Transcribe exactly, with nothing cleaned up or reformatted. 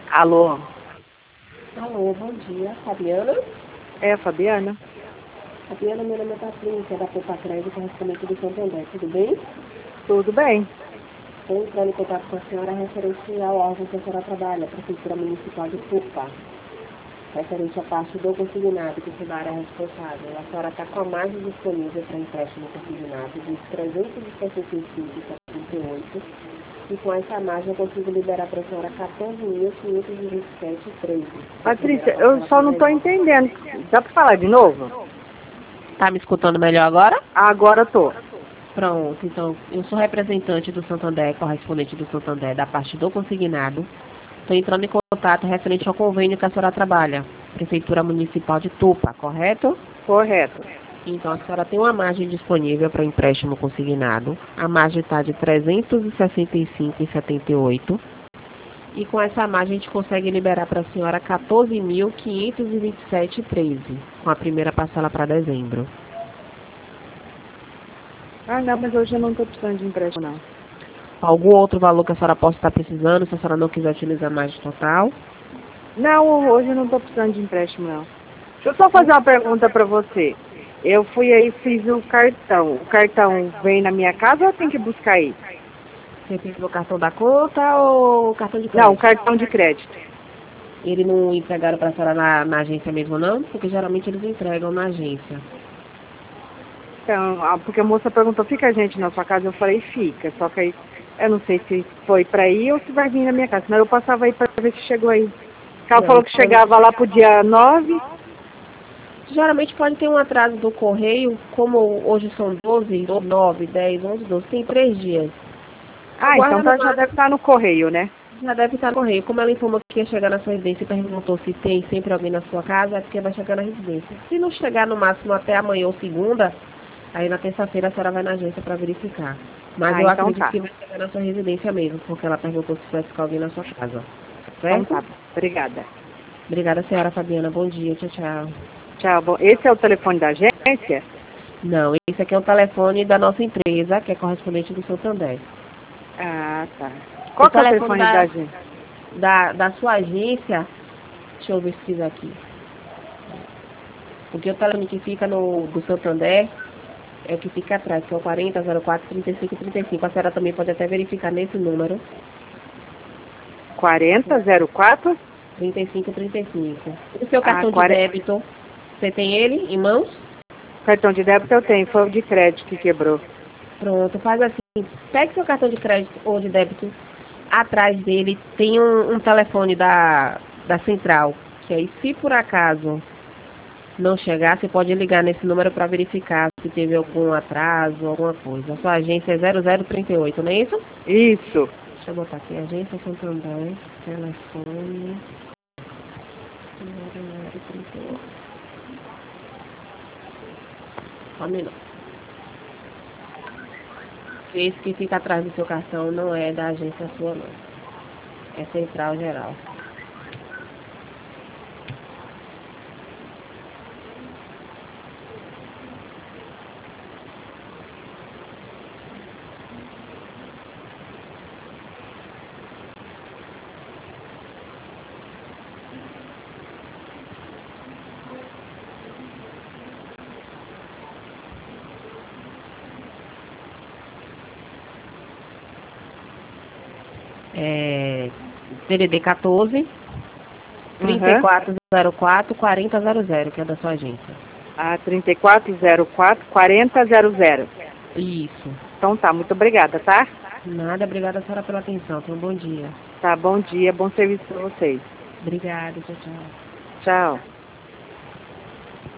Alô? Alô, bom dia. Fabiana? É a Fabiana? Fabiana, meu nome é Patrícia, da Poupa Crédito, correspondente do Santander. Tudo bem? Tudo bem. Estou entrando em contato com a senhora referente ao órgão que a senhora trabalha, a Prefeitura Municipal de Tupá. Referente à parte do consignado, que é da área responsável. A senhora está com a margem disponível para empréstimo consignado de trezentos e sessenta e cinco vírgula setenta e oito e com essa margem eu consigo liberar para a senhora quatorze mil quinhentos e vinte e sete vírgula treze. Patrícia, eu só não estou entendendo. Dá para falar de novo? Tá me escutando melhor agora? Agora tô. Pronto, então, eu sou representante do Santander, correspondente do Santander, da parte do consignado. Estou entrando em contato referente ao convênio que a senhora trabalha, Prefeitura Municipal de Tupá, correto? Correto. Então, a senhora tem uma margem disponível para empréstimo consignado. A margem está de trezentos e sessenta e cinco vírgula setenta e oito. E com essa margem a gente consegue liberar para a senhora quatorze mil quinhentos e vinte e sete vírgula treze, com a primeira parcela para dezembro. Ah, não, mas hoje eu não estou precisando de empréstimo, não. Algum outro valor que a senhora possa estar precisando, se a senhora não quiser utilizar mais de total? Não, hoje eu não estou precisando de empréstimo, não. Deixa eu só fazer uma pergunta para você. Eu fui aí e fiz o cartão. O cartão vem na minha casa ou eu tenho que buscar aí? Você tem o cartão da conta ou o cartão de crédito? Não, cartão de crédito. Ele não entregaram para a senhora na, na agência mesmo, não? Porque geralmente eles entregam na agência. Então, porque a moça perguntou, fica a gente na sua casa? Eu falei, fica. Só que aí, eu não sei se foi para aí ou se vai vir na minha casa. Senão eu passava aí para ver se chegou aí. Ela Não, falou que chegava lá pro dia nove. Geralmente pode ter um atraso do correio, como hoje são doze, nove, dez, onze, doze, tem três dias. Ah, Aguarda então tá, no já deve estar no correio, né? Já deve estar no correio. Como ela informou que ia chegar na sua residência e perguntou se tem sempre alguém na sua casa, é porque vai chegar na residência. Se não chegar no máximo até amanhã ou segunda, aí na terça-feira a senhora vai na agência para verificar. Mas Ah, eu então acredito tá. que vai chegar na sua residência mesmo, porque ela perguntou se vai ficar alguém na sua casa. Então Certo? tá, obrigada. Obrigada, senhora Fabiana. Bom dia. Tchau, tchau. Tchau, bom. Esse é o telefone da agência? Não, esse aqui é o telefone da nossa empresa, que é correspondente do Santander. Ah, tá. Qual que é o telefone da, da agência? Da, da sua agência, deixa eu ver se fiz aqui. Porque o telefone que fica no do Santander é o que fica atrás, que é o quarenta, zero quatro, trinta e cinco, trinta e cinco. A senhora também pode até verificar nesse número. quarenta, zero quatro? trinta e cinco, trinta e cinco. O seu Ah, cartão quare... de débito, você tem ele em mãos? Cartão de débito eu tenho, foi o de crédito que quebrou. Pronto, faz assim. Pegue seu cartão de crédito ou de débito. Atrás dele tem um, um telefone da, da central. Que aí, se por acaso não chegar, você pode ligar nesse número para verificar se teve algum atraso, alguma coisa. A sua agência é zero zero trinta e oito, não é isso? Isso. Deixa eu botar aqui, agência Santander, telefone zero zero trinta e oito. Só um minuto. Esse que fica atrás do seu cartão não é da agência sua, não. É central geral. É D D D quatorze, trinta e quatro zero quatro, quarenta zero zero, que é da sua agência. Ah, trinta e quatro zero quatro, quarenta zero zero. Isso. Então tá, muito obrigada, tá? Nada, obrigada a senhora pela atenção. Tenha um bom dia. Tá, bom dia, bom serviço pra vocês. Obrigada, tchau, tchau. Tchau.